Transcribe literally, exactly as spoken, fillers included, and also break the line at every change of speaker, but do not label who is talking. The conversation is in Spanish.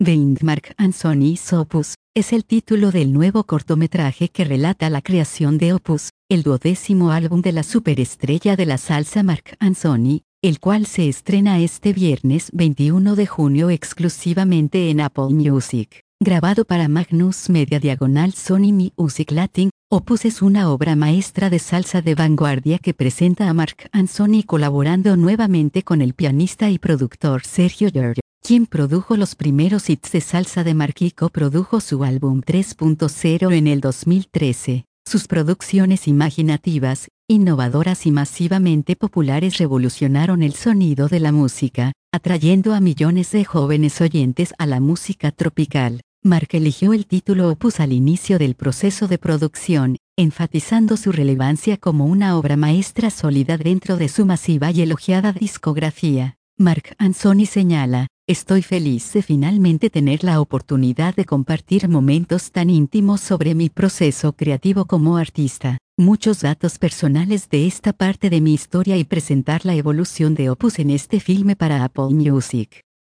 The Mark Anthony's Opus, es el título del nuevo cortometraje que relata la creación de Opus, el duodécimo álbum de la superestrella de la salsa Marc Anthony, el cual se estrena este viernes veintiuno de junio exclusivamente en Apple Music. Grabado para Magnus Media Diagonal Sony Music Latin, Opus es una obra maestra de salsa de vanguardia que presenta a Marc Anthony colaborando nuevamente con el pianista y productor Sergio Giorgio, quien produjo los primeros hits de salsa de Marc y coprodujo su álbum tres punto cero en el dos mil trece. Sus producciones imaginativas, innovadoras y masivamente populares revolucionaron el sonido de la música, atrayendo a millones de jóvenes oyentes a la música tropical. Marc eligió el título Opus al inicio del proceso de producción, enfatizando su relevancia como una obra maestra sólida dentro de su masiva y elogiada discografía. Marc Anthony señala: "Estoy feliz de finalmente tener la oportunidad de compartir momentos tan íntimos sobre mi proceso creativo como artista, muchos datos personales de esta parte de mi historia y presentar la evolución de Opus en este filme para Apple Music".